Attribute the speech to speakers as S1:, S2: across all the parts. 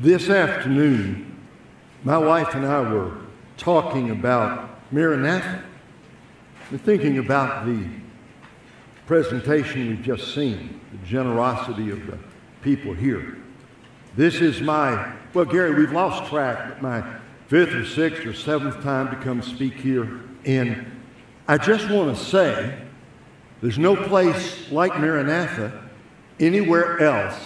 S1: This afternoon, my wife and I were talking about Maranatha. We're thinking about the presentation we've just seen, the generosity of the people here. This is well, Gary, we've lost track, but my 5th or 6th or 7th time to come speak here. And I just want to say, there's no place like Maranatha anywhere else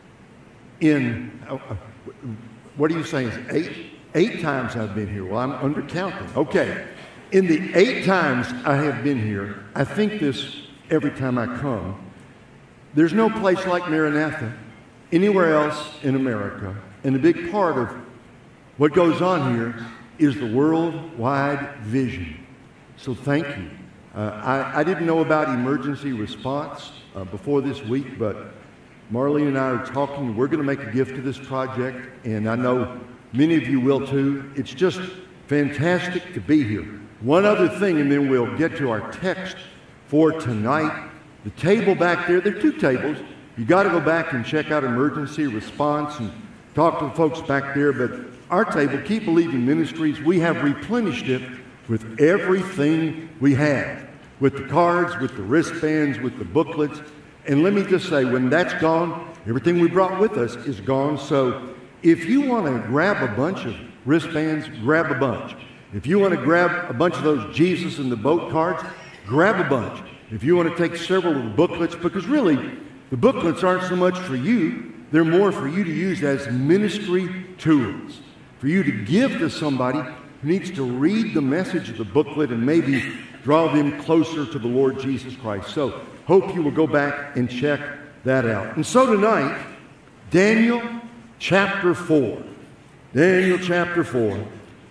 S1: what are you saying? Eight times I've been here. Well, I'm undercounting. Okay. In the 8 times I have been here, I think this every time I come, there's no place like Maranatha anywhere else in America. And a big part of what goes on here is the worldwide vision. So thank you. I didn't know about emergency response before this week, but Marlene and I are talking. We're going to make a gift to this project, and I know many of you will too. It's just fantastic to be here. One other thing, and then we'll get to our text for tonight. The table back there are 2 tables. You got to go back and check out emergency response and talk to the folks back there. But our table, Keep Believing Ministries, we have replenished it with everything we have, with the cards, with the wristbands, with the booklets. And let me just say, when that's gone, everything we brought with us is gone. So if you want to grab a bunch of wristbands, grab a bunch. If you want to grab a bunch of those Jesus in the boat cards, grab a bunch. If you want to take several of the booklets, because really, the booklets aren't so much for you, they're more for you to use as ministry tools, for you to give to somebody who needs to read the message of the booklet and maybe draw them closer to the Lord Jesus Christ. So hope you will go back and check that out. And so tonight, Daniel chapter 4. Daniel chapter 4.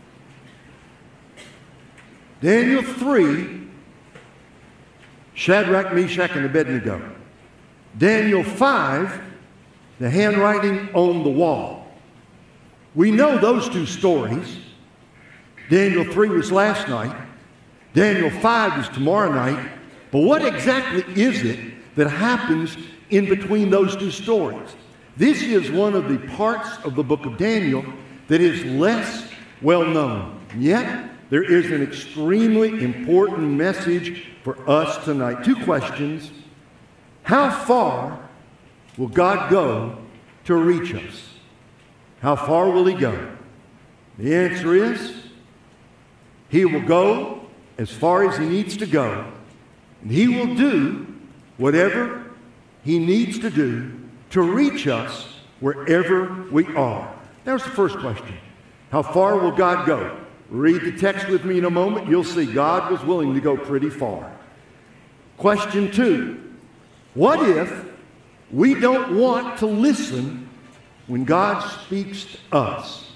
S1: Daniel 3, Shadrach, Meshach, and Abednego. Daniel 5, the handwriting on the wall. We know those 2 stories. Daniel 3 was last night. Daniel 5 is tomorrow night. But what exactly is it that happens in between those 2 stories? This is one of the parts of the book of Daniel that is less well known. Yet, there is an extremely important message for us tonight. 2 questions. How far will God go to reach us? How far will He go? The answer is, He will go as far as He needs to go. And He will do whatever He needs to do to reach us wherever we are. That was the first question. How far will God go? Read the text with me in a moment. You'll see God was willing to go pretty far. Question 2. What if we don't want to listen when God speaks to us?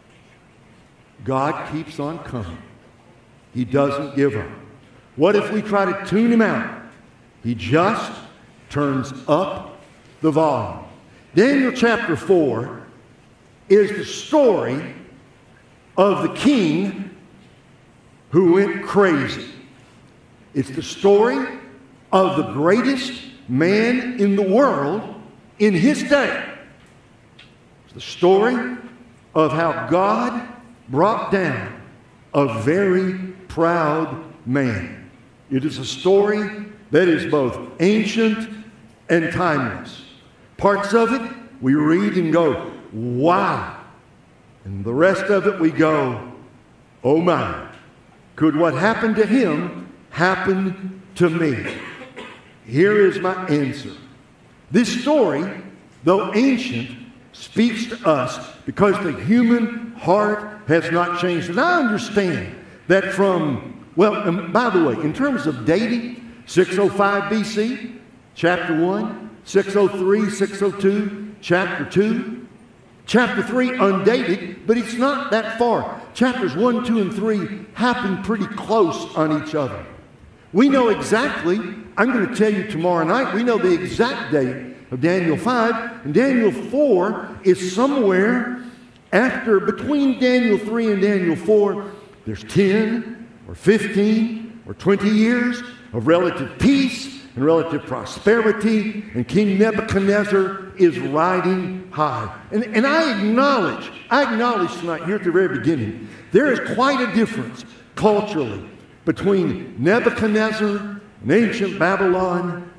S1: God keeps on coming. He doesn't give up. What if we try to tune Him out? He just turns up the volume. Daniel chapter 4 is the story of the king who went crazy. It's the story of the greatest man in the world in his day. It's the story of how God brought down a very proud man. It is a story that is both ancient and timeless. Parts of it we read and go, wow. And the rest of it we go, oh my. Could what happened to him happen to me? Here is my answer. This story, though ancient, speaks to us because the human heart has not changed. And I understand that and by the way, in terms of dating, 605 BC, chapter 1, 603, 602, chapter 2, chapter 3, undated, but it's not that far. Chapters 1, 2, and 3 happen pretty close on each other. We know exactly, I'm going to tell you tomorrow night, we know the exact date of Daniel 5, and Daniel 4 is somewhere between Daniel 3 and Daniel 4, there's 10 or 15 or 20 years of relative peace and relative prosperity, and King Nebuchadnezzar is riding high. And I acknowledge tonight, here at the very beginning, there is quite a difference culturally between Nebuchadnezzar and ancient Babylon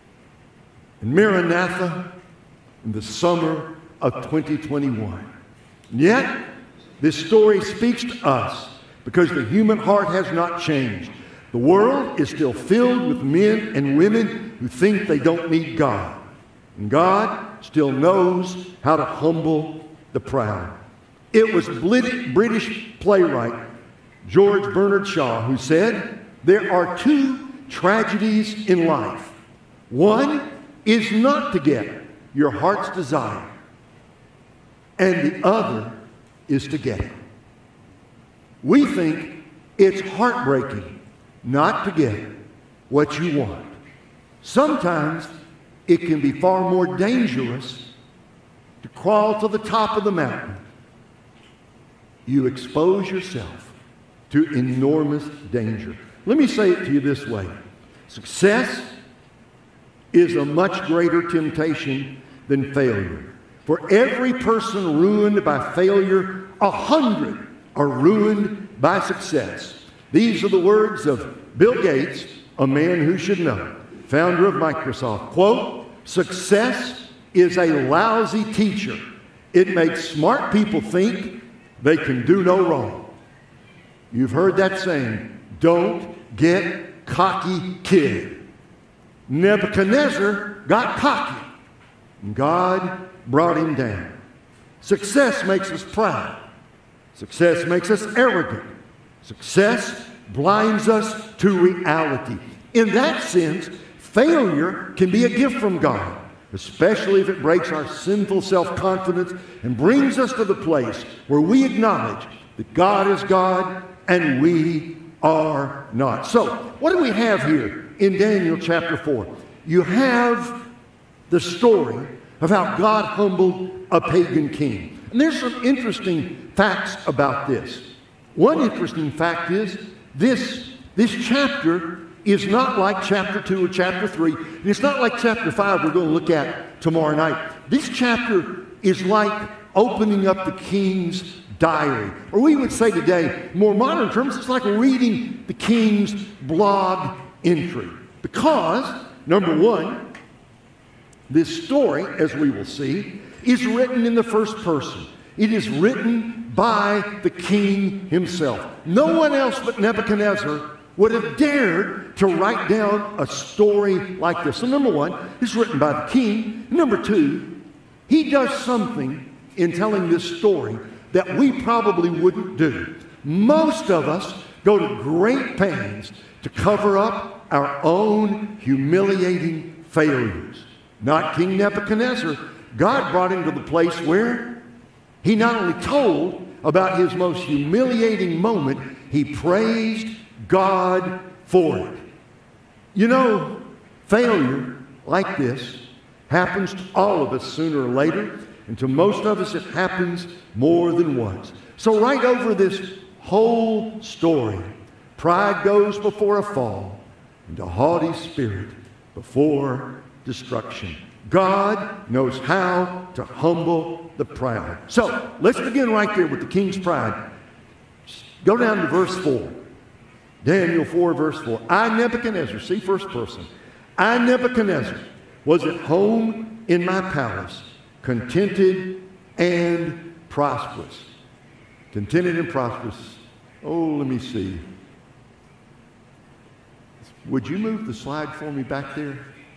S1: and Maranatha in the summer of 2021. And yet, this story speaks to us because the human heart has not changed. The world is still filled with men and women who think they don't need God. And God still knows how to humble the proud. It was British playwright George Bernard Shaw who said, "There are two tragedies in life. One is not to get your heart's desire, and the other is to get it." We think it's heartbreaking not to get what you want. Sometimes it can be far more dangerous to crawl to the top of the mountain. You expose yourself to enormous danger. Let me say it to you this way. Success is a much greater temptation than failure. For every person ruined by failure, 100 are ruined by success. These are the words of Bill Gates, a man who should know, founder of Microsoft. Quote, "Success is a lousy teacher. It makes smart people think they can do no wrong." You've heard that saying, "Don't get cocky, kid." Nebuchadnezzar got cocky, and God brought him down. Success makes us proud. Success makes us arrogant. Success blinds us to reality. In that sense, failure can be a gift from God, especially if it breaks our sinful self-confidence and brings us to the place where we acknowledge that God is God and we are not. So, what do we have here in Daniel chapter 4? You have the story of how God humbled a pagan king. And there's some interesting facts about this. One interesting fact is this chapter is not like chapter 2 or chapter 3. And it's not like chapter 5 we're going to look at tomorrow night. This chapter is like opening up the king's diary. Or we would say today, more modern terms, it's like reading the king's blog entry. Because, number one, this story, as we will see, is written in the first person. It is written by the king himself. No one else but Nebuchadnezzar would have dared to write down a story like this. So number one, it's written by the king. Number two, he does something in telling this story that we probably wouldn't do. Most of us go to great pains to cover up our own humiliating failures. Not King Nebuchadnezzar. God brought him to the place where he not only told about his most humiliating moment, he praised God for it. You know, failure like this happens to all of us sooner or later, and to most of us it happens more than once. So right over this whole story, pride goes before a fall, and a haughty spirit before destruction. God knows how to humble the proud. So, let's begin right there with the king's pride. Go down to verse 4. Daniel 4, verse 4. I, Nebuchadnezzar, see first person. I, Nebuchadnezzar, was at home in my palace, contented and prosperous. Contented and prosperous. Oh, let me see. Would you move the slide for me back there?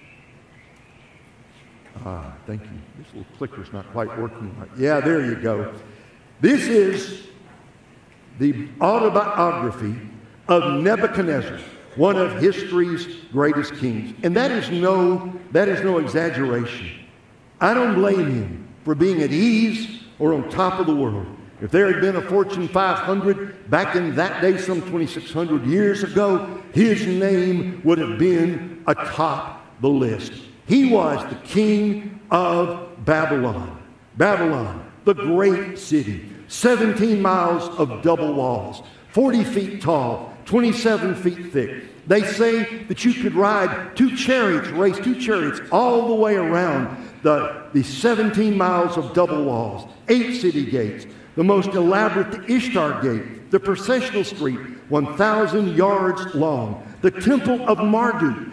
S1: Thank you. This little clicker's not quite working right. Yeah, there you go. This is the autobiography of Nebuchadnezzar, one of history's greatest kings. And that is no exaggeration. I don't blame him for being at ease or on top of the world. If there had been a Fortune 500 back in that day, some 2,600 years ago, his name would have been atop the list. He was the king of Babylon. Babylon, the great city, 17 miles of double walls, 40 feet tall, 27 feet thick. They say that you could ride race two chariots all the way around the 17 miles of double walls, 8 city gates, the most elaborate, the Ishtar Gate, the processional street, 1,000 yards long, the Temple of Marduk,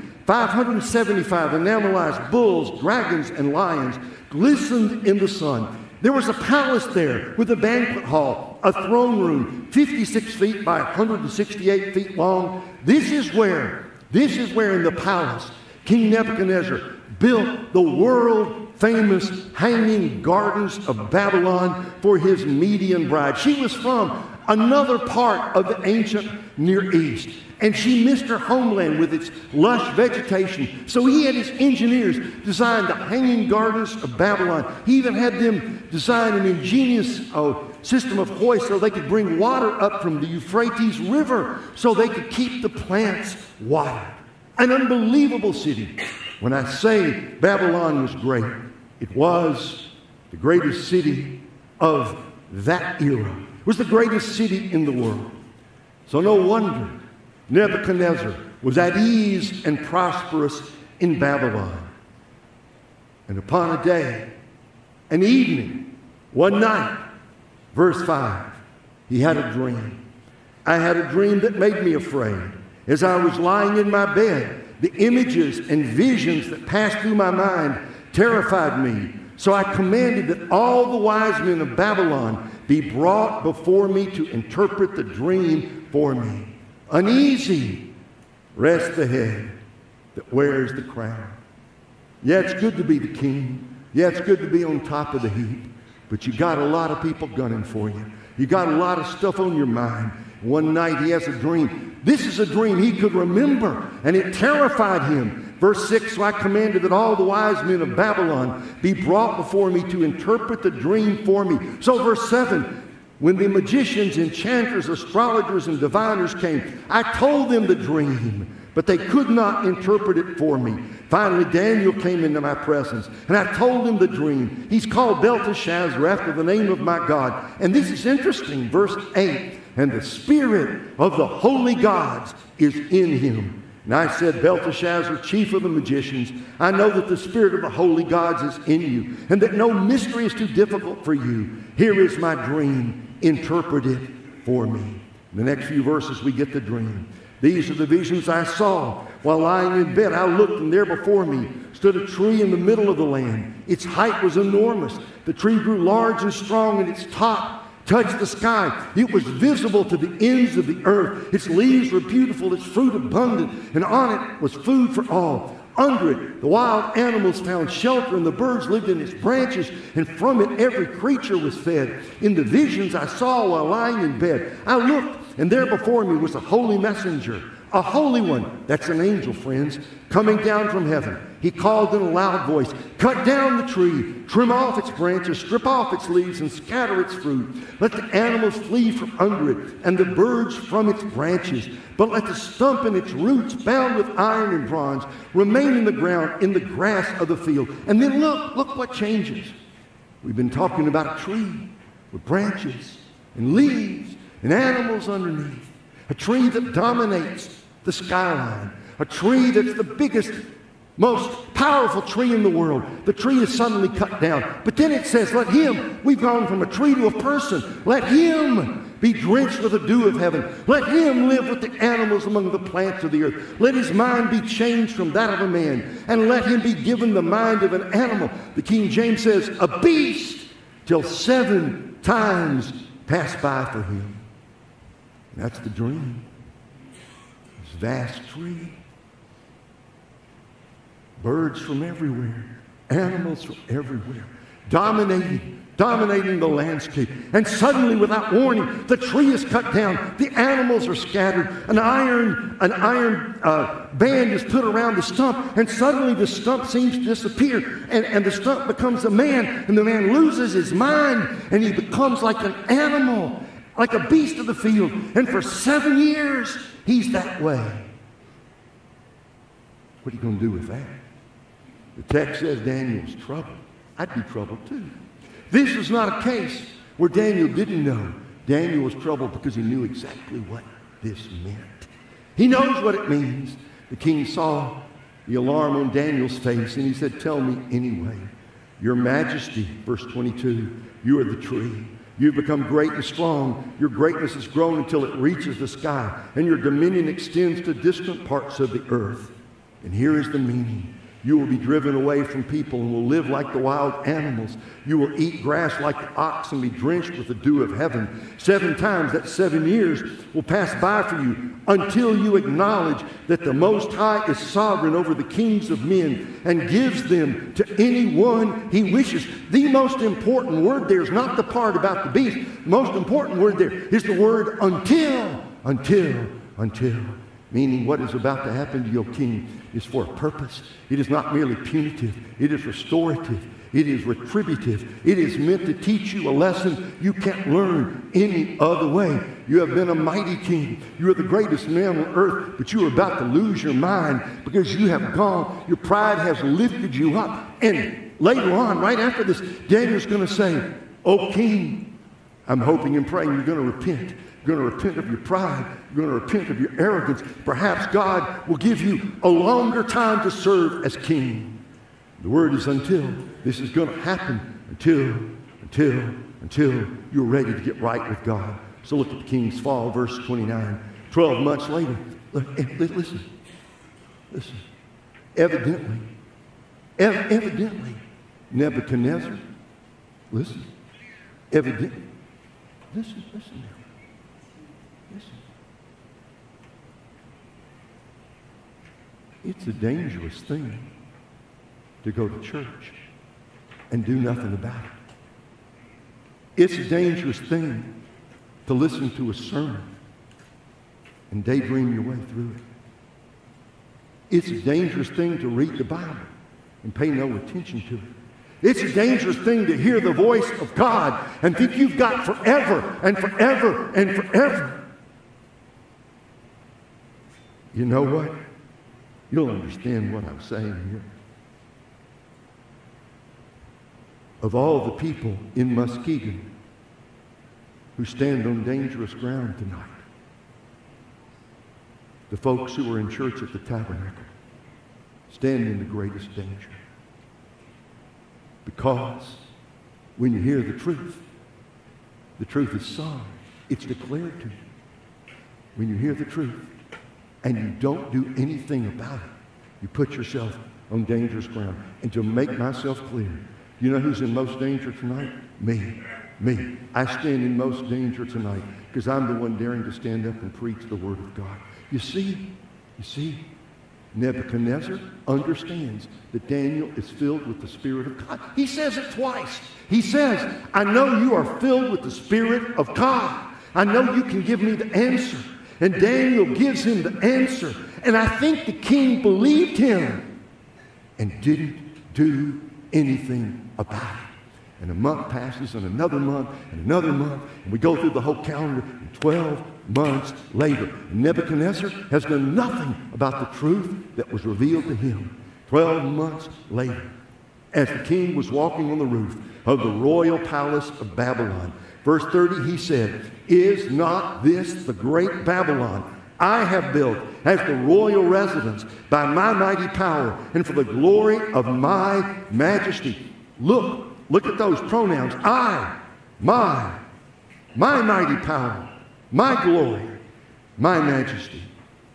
S1: 575 enamelized bulls, dragons, and lions glistened in the sun. There was a palace there with a banquet hall, a throne room, 56 feet by 168 feet long. This is where in the palace, King Nebuchadnezzar built the world-famous Hanging Gardens of Babylon for his Median bride. She was from another part of the ancient Near East, and she missed her homeland with its lush vegetation. So he had his engineers design the Hanging Gardens of Babylon. He even had them design an ingenious system of hoists so they could bring water up from the Euphrates River so they could keep the plants watered. An unbelievable city. When I say Babylon was great, it was the greatest city of that era. It was the greatest city in the world. So no wonder Nebuchadnezzar was at ease and prosperous in Babylon. And upon a day, an evening, one night, verse 5, he had a dream. I had a dream that made me afraid. As I was lying in my bed, the images and visions that passed through my mind terrified me. So I commanded that all the wise men of Babylon be brought before me to interpret the dream for me. Uneasy rests the head that wears the crown. Yeah, it's good to be the king. Yeah, it's good to be on top of the heap. But you got a lot of people gunning for you. You got a lot of stuff on your mind. One night he has a dream. This is a dream he could remember, and it terrified him. Verse 6, so I commanded that all the wise men of Babylon be brought before me to interpret the dream for me. So verse 7, when the magicians, enchanters, astrologers, and diviners came, I told them the dream, but they could not interpret it for me. Finally, Daniel came into my presence, and I told him the dream. He's called Belteshazzar after the name of my God. And this is interesting, verse 8, and the spirit of the holy gods is in him. And I said, Belteshazzar, chief of the magicians, I know that the spirit of the holy gods is in you, and that no mystery is too difficult for you. Here is my dream. Interpret it for me. In the next few verses, we get the dream. These are the visions I saw while lying in bed. I looked, and there before me stood a tree in the middle of the land. Its height was enormous. The tree grew large and strong, and its top touched the sky. It was visible to the ends of the earth. Its leaves were beautiful, its fruit abundant, and on it was food for all. Under it, the wild animals found shelter, and the birds lived in its branches, and from it every creature was fed. In the visions I saw while lying in bed, I looked, and there before me was a holy messenger, a holy one. That's an angel, friends, coming down from heaven. He called in a loud voice, cut down the tree, trim off its branches, strip off its leaves, and scatter its fruit. Let the animals flee from under it, and the birds from its branches. But let the stump and its roots, bound with iron and bronze, remain in the ground, in the grass of the field. And then look what changes. We've been talking about a tree with branches and leaves and animals underneath. A tree that dominates the skyline. A tree that's the biggest, most powerful tree in the world. The tree is suddenly cut down. But then it says, let him, we've gone from a tree to a person. Let him be drenched with the dew of heaven. Let him live with the animals among the plants of the earth. Let his mind be changed from that of a man. And let him be given the mind of an animal. The King James says, a beast, till 7 times pass by for him. And that's the dream. This vast tree. Birds from everywhere, animals from everywhere, dominating the landscape. And suddenly, without warning, the tree is cut down. The animals are scattered. An iron band is put around the stump, and suddenly the stump seems to disappear. And the stump becomes a man, and the man loses his mind, and he becomes like an animal, like a beast of the field. And for 7 years, he's that way. What are you going to do with that? The text says Daniel was troubled. I'd be troubled too. This was not a case where Daniel didn't know. Daniel was troubled because he knew exactly what this meant. He knows what it means. The king saw the alarm on Daniel's face, and he said, tell me anyway. Your majesty, verse 22, you are the tree. You've become great and strong. Your greatness has grown until it reaches the sky, and your dominion extends to distant parts of the earth. And here is the meaning. You will be driven away from people and will live like the wild animals. You will eat grass like the ox and be drenched with the dew of heaven. 7 times, that's 7 years, will pass by for you until you acknowledge that the Most High is sovereign over the kings of men and gives them to anyone he wishes. The most important word there is not the part about the beast. The most important word there is the word until. Meaning what is about to happen to your king is for a purpose. It is not merely punitive. It is restorative. It is retributive. It is meant to teach you a lesson you can't learn any other way. You have been a mighty king. You are the greatest man on earth, but you are about to lose your mind because you have gone. Your pride has lifted you up. And later on, right after this, Daniel's going to say, "O king, I'm hoping and praying you're going to repent. You're going to repent of your pride. You're going to repent of your arrogance. Perhaps God will give you a longer time to serve as king." The word is until. This is going to happen until you're ready to get right with God. So look at the king's fall, verse 29. 12 months later, listen. Evidently, Nebuchadnezzar, listen now. It's a dangerous thing to go to church and do nothing about it. It's a dangerous thing to listen to a sermon and daydream your way through it. It's a dangerous thing to read the Bible and pay no attention to it. It's a dangerous thing to hear the voice of God and think you've got forever and forever and forever. You know what? You'll understand what I'm saying here. Of all the people in Muskegon who stand on dangerous ground tonight, the folks who are in church at the tabernacle stand in the greatest danger. Because when you hear the truth is sung, it's declared to you. When you hear the truth and you don't do anything about it, you put yourself on dangerous ground. And to make myself clear, you know who's in most danger tonight? Me. I stand in most danger tonight because I'm the one daring to stand up and preach the word of God. You see, Nebuchadnezzar understands that Daniel is filled with the Spirit of God. He says it twice. He says, I know you are filled with the Spirit of God. I know you can give me the answer. And Daniel gives him the answer. And I think the king believed him and didn't do anything about it. And a month passes, and another month, and another month, and we go through the whole calendar, and 12 months later, Nebuchadnezzar has done nothing about the truth that was revealed to him. 12 months later, as the king was walking on the roof of the royal palace of Babylon, verse 30, he said, "Is not this the great Babylon I have built as the royal residence by my mighty power and for the glory of my majesty?" Look at those pronouns. I, my mighty power, my glory, my majesty.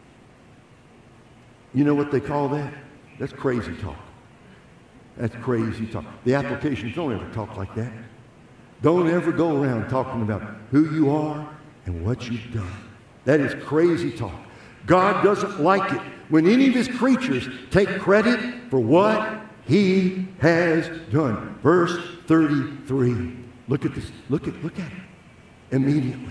S1: You know what they call that? That's crazy talk. That's crazy talk. The applications don't ever talk like that. Don't ever go around talking about who you are and what you've done. That is crazy talk. God doesn't like it when any of his creatures take credit for what he has done. Verse 33. Look at this. Look at it. Immediately.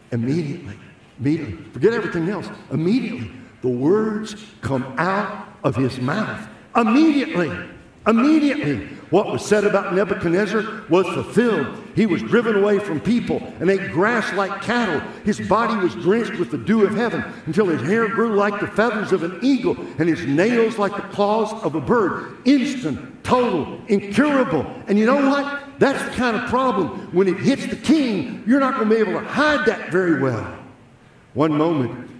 S1: Forget everything else. Immediately. The words come out of his mouth. Immediately. What was said about Nebuchadnezzar was fulfilled. He was driven away from people and ate grass like cattle. His body was drenched with the dew of heaven until his hair grew like the feathers of an eagle and his nails like the claws of a bird. Instant, total, incurable. And you know what? That's the kind of problem. When it hits the king, you're not going to be able to hide that very well. One moment,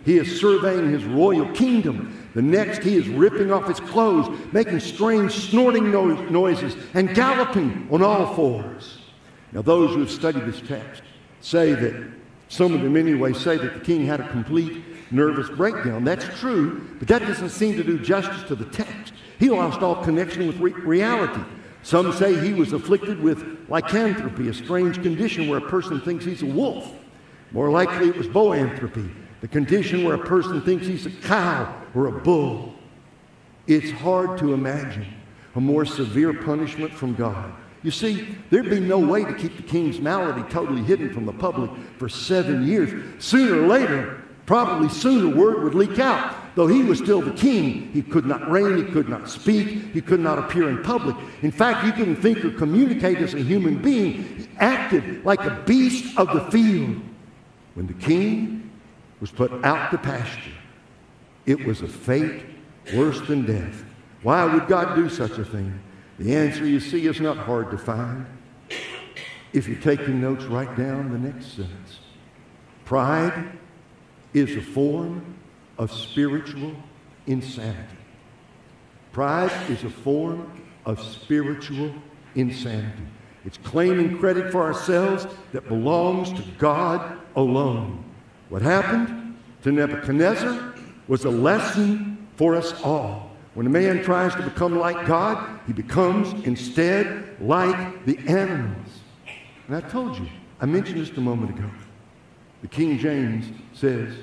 S1: he is surveying his royal kingdom. The next, he is ripping off his clothes, making strange snorting noises, and galloping on all fours. Now, those who have studied this text say that, some of them anyway, say that the king had a complete nervous breakdown. That's true, but that doesn't seem to do justice to the text. He lost all connection with reality. Some say he was afflicted with lycanthropy, a strange condition where a person thinks he's a wolf. More likely it was boanthropy, the condition where a person thinks he's a cow or a bull. It's hard to imagine a more severe punishment from God. You see, there'd be no way to keep the king's malady totally hidden from the public for 7 years. Sooner or later, probably sooner, word would leak out. Though he was still the king, he could not reign, he could not speak, he could not appear in public. In fact, he couldn't think or communicate as a human being. He acted like a beast of the field. When the king was put out to pasture, it was a fate worse than death. Why would God do such a thing? The answer, you see, is not hard to find. If you're taking notes, write down the next sentence. Pride is a form of spiritual insanity. Pride is a form of spiritual insanity. It's claiming credit for ourselves that belongs to God alone. What happened to Nebuchadnezzar was a lesson for us all. When a man tries to become like God, he becomes instead like the animals. And I told you, I mentioned this a moment ago. The King James says,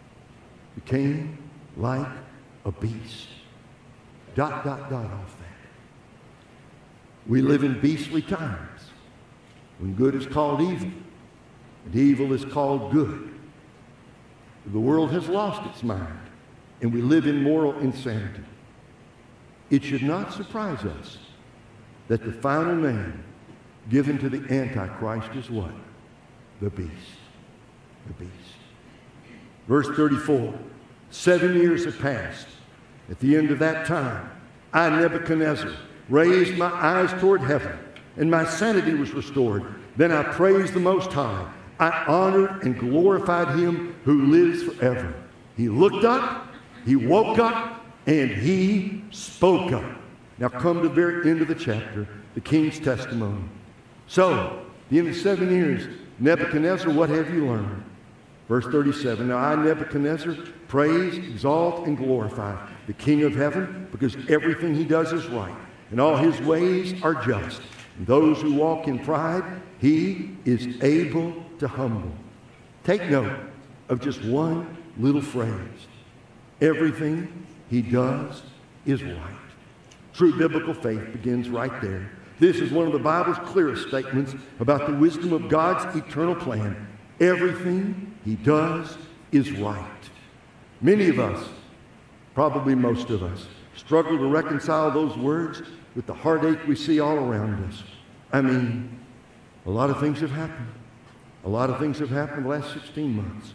S1: became like a beast. ... off that. We live in beastly times when good is called evil and evil is called good. The world has lost its mind and we live in moral insanity. It should not surprise us that the final name given to the Antichrist is what? The beast. The beast. Verse 34, 7 years have passed. At the end of that time, I, Nebuchadnezzar, raised my eyes toward heaven, and my sanity was restored. Then I praised the Most High. I honored and glorified him who lives forever. He looked up, he woke up, and he spoke up. Now come to the very end of the chapter, the king's testimony. So, at the end of 7 years, Nebuchadnezzar, what have you learned? Verse 37, now I, Nebuchadnezzar, praise, exalt, and glorify the King of heaven, because everything he does is right, and all his ways are just. And those who walk in pride, he is able to humble. Take note of just one little phrase. Everything he does is right. True biblical faith begins right there. This is one of the Bible's clearest statements about the wisdom of God's eternal plan. Everything he does is right. Many of us, probably most of us, struggle to reconcile those words with the heartache we see all around us. I mean, a lot of things have happened. A lot of things have happened in the last 16 months.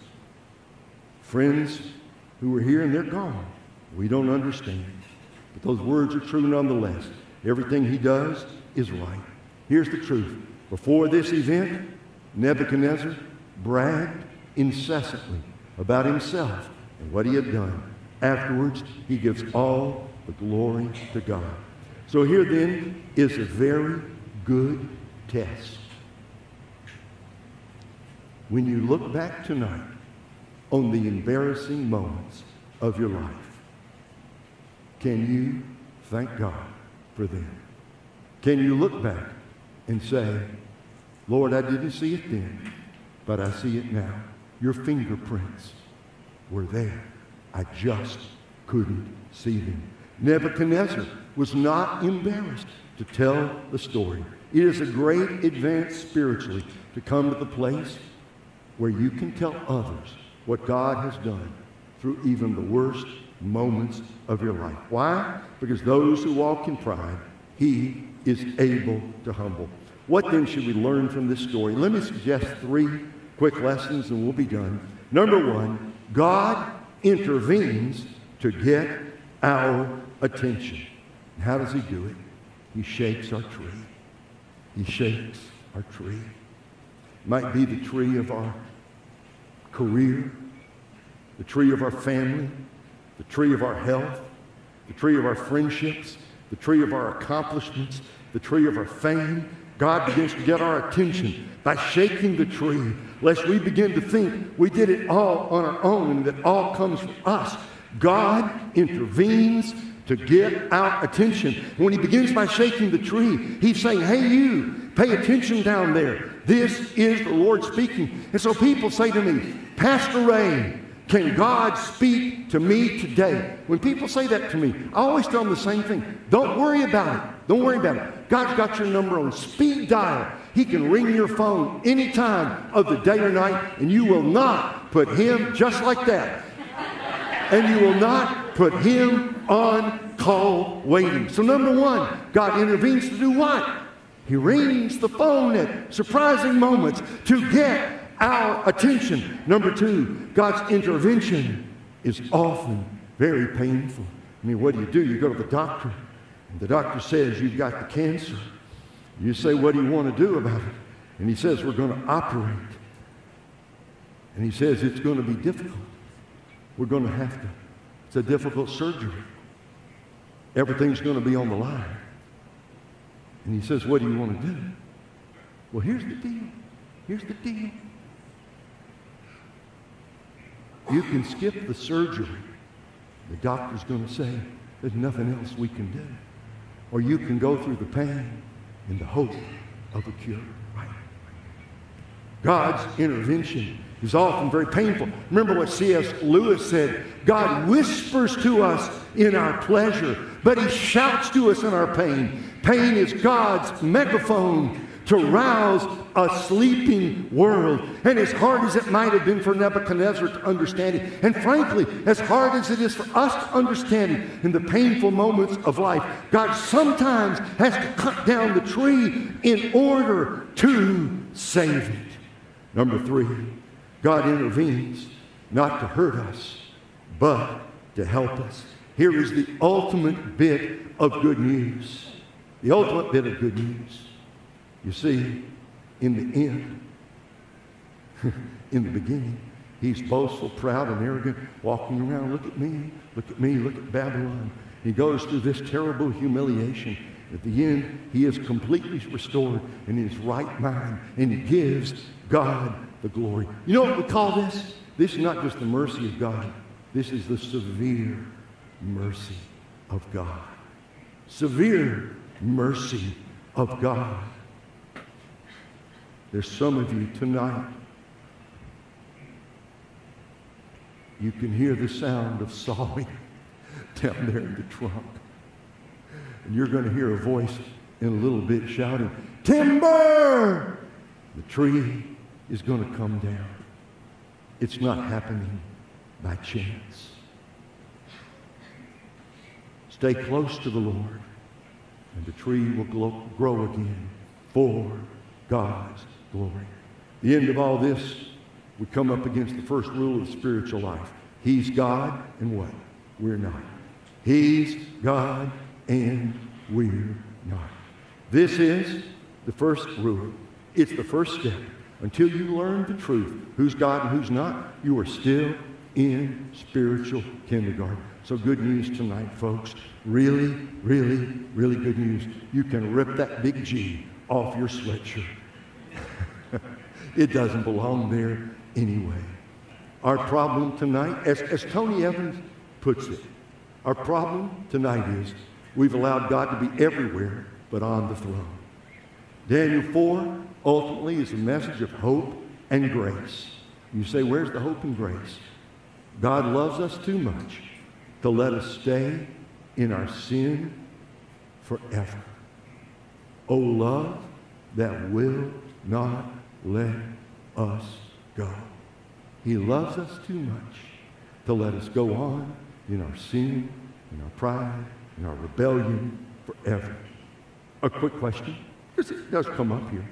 S1: Friends who were here and they're gone. We don't understand. But those words are true nonetheless. Everything he does is right. Here's the truth. Before this event, Nebuchadnezzar bragged incessantly about himself and what he had done. Afterwards, he gives all the glory to God. So here then is a very good test. When you look back tonight on the embarrassing moments of your life, can you thank God for them? Can you look back and say, Lord, I didn't see it then, but I see it now. Your fingerprints were there. I just couldn't see them. Nebuchadnezzar was not embarrassed to tell the story. It is a great advance spiritually to come to the place where you can tell others what God has done through even the worst moments of your life. Why? Because those who walk in pride, he is able to humble. What then should we learn from this story? Let me suggest 3 quick lessons and we'll be done. Number 1, God intervenes to get our attention. And how does he do it? He shakes our tree. He shakes our tree. It might be the tree of our career. the tree of our family, the tree of our health, the tree of our friendships, the tree of our accomplishments, the tree of our fame. God begins to get our attention by shaking the tree, lest we begin to think we did it all on our own and that all comes from us. God intervenes to get our attention. And when he begins by shaking the tree, he's saying, hey, you, pay attention down there. This is the Lord speaking. And so people say to me, Pastor Ray, can God speak to me today? When people say that to me, I always tell them the same thing. Don't worry about it. Don't worry about it. God's got your number on speed dial. He can ring your phone any time of the day or night, and you will not put him just like that. And you will not put him on call waiting. So number one, God intervenes to do what? He rings the phone at surprising moments to get our attention. Number two, God's intervention is often very painful. I mean, what do? You go to the doctor, and the doctor says you've got the cancer. You say, what do you want to do about it? And he says, we're going to operate. And he says, it's going to be difficult. We're going to have to. It's a difficult surgery. Everything's going to be on the line. And he says, what do you want to do? Well, here's the deal. Here's the deal. You can skip the surgery. The doctor's going to say, there's nothing else we can do. Or you can go through the pain in the hope of a cure. Right? God's intervention is often very painful. Remember what C.S. Lewis said, God whispers to us in our pleasure, but he shouts to us in our pain. Pain is God's megaphone to rouse a sleeping world. And as hard as it might have been for Nebuchadnezzar to understand it, and frankly, as hard as it is for us to understand it in the painful moments of life, God sometimes has to cut down the tree in order to save it. Number three, God intervenes not to hurt us, but to help us. Here is the ultimate bit of good news. The ultimate bit of good news. You see, in the end, in the beginning, he's boastful, proud, and arrogant, walking around, look at me, look at me, look at Babylon. He goes through this terrible humiliation. At the end, he is completely restored in his right mind, and he gives God the glory. You know what we call this? This is not just the mercy of God. This is the severe mercy of God. Severe mercy of God. There's some of you tonight, you can hear the sound of sawing down there in the trunk. And you're going to hear a voice in a little bit shouting, timber! The tree is going to come down. It's not happening by chance. Stay close to the Lord, and the tree will grow again for God's glory. The end of all this, we come up against the first rule of spiritual life. He's God, and what? We're not. He's God, and we're not. This is the first rule. It's the first step. Until you learn the truth, who's God and who's not, you are still in spiritual kindergarten. So good news tonight, folks. Really, really, really good news. You can rip that big G off your sweatshirt. It doesn't belong there anyway. Our problem tonight, as Tony Evans puts it, our problem tonight is we've allowed God to be everywhere but on the throne. Daniel 4 ultimately is a message of hope and grace. You say, where's the hope and grace? God loves us too much to let us stay in our sin forever. Oh, love that will not let us go. He loves us too much to let us go on in our sin, in our pride, in our rebellion forever. A quick question, because it does come up here.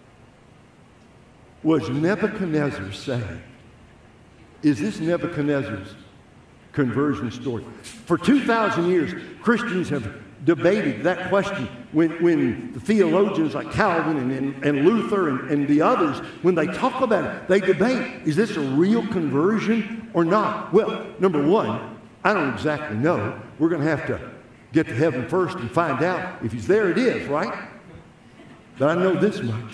S1: Was Nebuchadnezzar saved? Is this Nebuchadnezzar's conversion story? For 2,000 years, Christians have debated that question when the theologians like Calvin and Luther and the others, when they talk about it, they debate, is this a real conversion or not? Well, number one, I don't exactly know. We're going to have to get to heaven first and find out. If he's there, it is, right? But I know this much.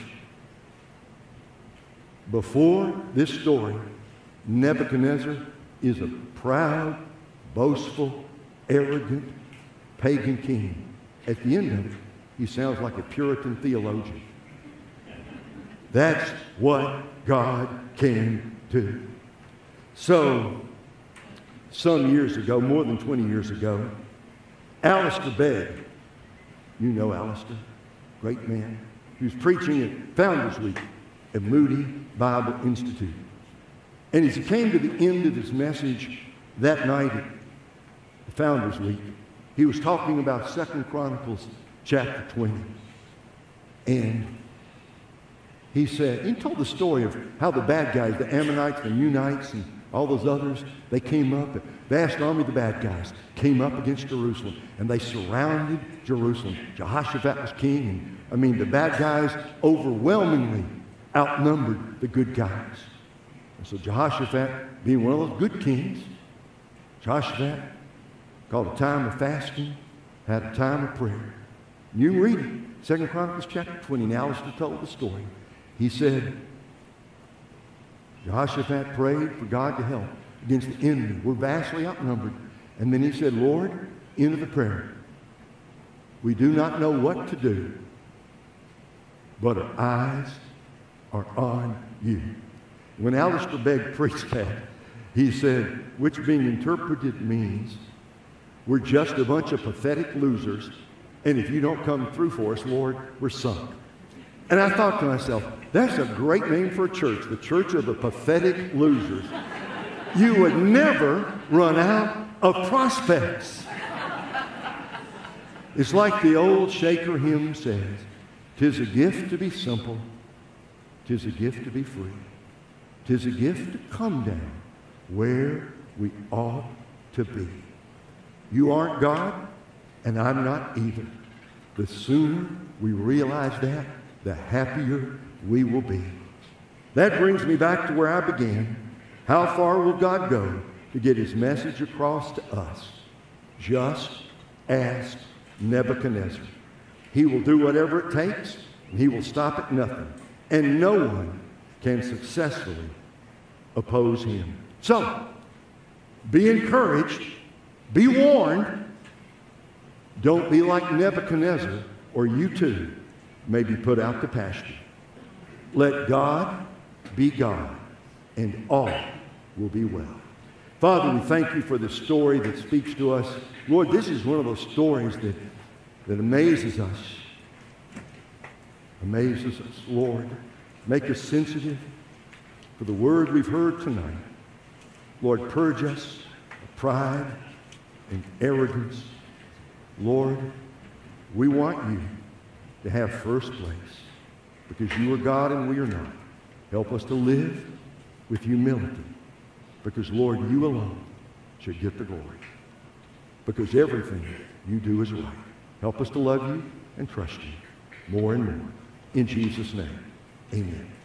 S1: Before this story, Nebuchadnezzar is a proud, boastful, arrogant, pagan king. At the end of it, he sounds like a Puritan theologian. That's what God can do. So, some years ago, more than 20 years ago, Alistair Begg, you know Alistair, great man, he was preaching at Founders Week at Moody Bible Institute. And as he came to the end of his message that night at the Founders Week, he was talking about 2 Chronicles chapter 20. And he said, he told the story of how the bad guys, the Ammonites, the Meunites, and all those others, they came up, a vast army of the bad guys came up against Jerusalem, and they surrounded Jerusalem. Jehoshaphat was king, and the bad guys overwhelmingly outnumbered the good guys. And so Jehoshaphat, being one of those good kings, Jehoshaphat called a time of fasting, had a time of prayer. You can read it, 2 Chronicles chapter 20. Now Alistair told the story. He said, Jehoshaphat prayed for God to help against the enemy. We're vastly outnumbered. And then he said, Lord, end of the prayer, we do not know what to do, but our eyes are on you. When Alistair Begg preached that, he said, which being interpreted means we're just a bunch of pathetic losers, and if you don't come through for us, Lord, we're sunk. And I thought to myself, that's a great name for a church, the Church of the Pathetic Losers. You would never run out of prospects. It's like the old Shaker hymn says, 'tis a gift to be simple, 'tis a gift to be free, 'tis a gift to come down where we ought to be. You aren't God, and I'm not either. The sooner we realize that, the happier we will be. That brings me back to where I began. How far will God go to get his message across to us? Just ask Nebuchadnezzar. He will do whatever it takes, and he will stop at nothing. And no one can successfully oppose him. So, be encouraged, be warned. Don't be like Nebuchadnezzar, or you too may be put out to pasture. Let God be God, and all will be well. Father, we thank you for this story that speaks to us. Lord, this is one of those stories that amazes us. Amazes us, Lord. Make us sensitive for the word we've heard tonight. Lord, purge us of pride and arrogance. Lord, we want you to have first place because you are God and we are not. Help us to live with humility because, Lord, you alone should get the glory because everything you do is right. Help us to love you and trust you more and more. In Jesus' name, amen.